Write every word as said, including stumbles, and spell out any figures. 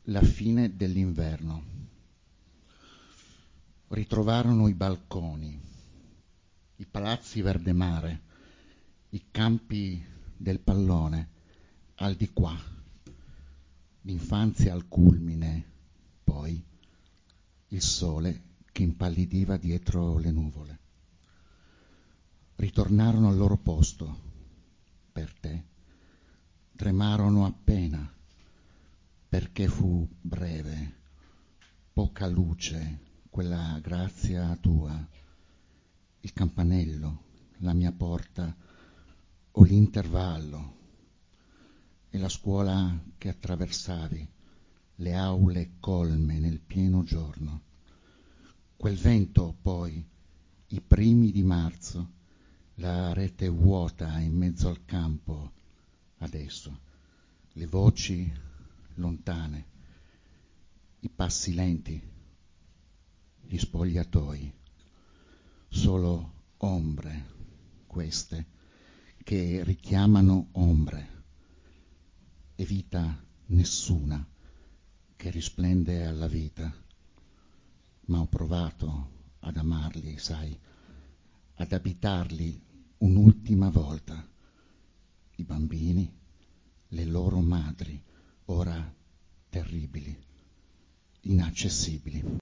La fine dell'inverno. Ritrovarono i balconi, i palazzi verde mare, i campi del pallone, al di qua, l'infanzia al culmine, poi il sole che impallidiva dietro le nuvole. Ritornarono al loro posto, per te, tremarono appena, perché fu breve, poca luce, quella grazia tua, il campanello, la mia porta o l'intervallo e la scuola che attraversavi, le aule colme nel pieno giorno. Quel vento poi, i primi di marzo, la rete vuota in mezzo al campo, adesso, le voci lontane, i passi lenti, gli spogliatoi, solo ombre queste che richiamano ombre e vita nessuna che risplende alla vita, ma ho provato ad amarli, sai, ad abitarli un'ultima volta, i bambini, le loro madri, ora terribili, inaccessibili.